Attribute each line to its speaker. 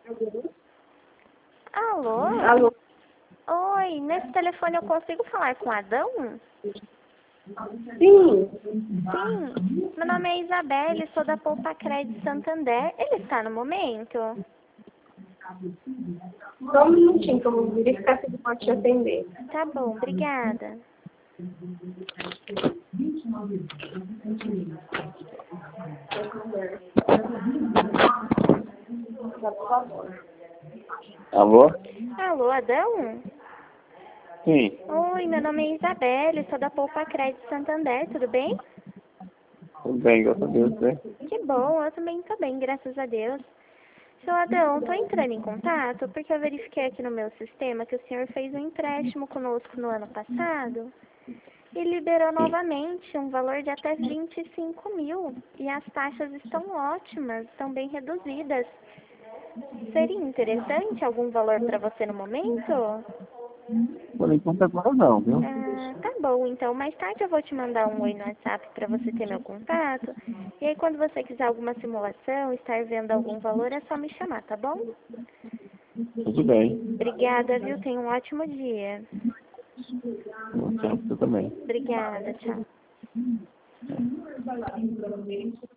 Speaker 1: Alô?
Speaker 2: Alô?
Speaker 1: Oi, nesse telefone eu consigo falar com o Adão?
Speaker 2: Sim.
Speaker 1: Sim, meu nome é Isabelle, sou da Poupa Crédito Santander. Ele está no momento?
Speaker 2: Só um minutinho que eu vou verificar se ele pode te atender.
Speaker 1: Tá bom, obrigada.
Speaker 3: Alô?
Speaker 1: Alô, Adão?
Speaker 3: Sim,
Speaker 1: Oi, meu nome é Isabelle, sou da Poupa Crédito Santander, tudo bem?
Speaker 3: tudo bem, graças a Deus, né?
Speaker 1: Que bom, eu também tô bem, graças a Deus. Seu Adão, tô entrando em contato porque eu verifiquei aqui no meu sistema que o senhor fez um empréstimo conosco no ano passado e liberou novamente um valor de até 25 mil. E as taxas estão ótimas, estão bem reduzidas. Seria interessante algum valor para você no momento?
Speaker 3: Por enquanto agora não, viu?
Speaker 1: Ah, tá bom, então mais tarde eu vou te mandar um oi no WhatsApp para você ter meu contato. E aí quando você quiser alguma simulação, estar vendo algum valor, é só me chamar, tá bom?
Speaker 3: Tudo bem.
Speaker 1: Obrigada, viu? Tenha um ótimo dia.
Speaker 3: Você também.
Speaker 1: Obrigada, tchau.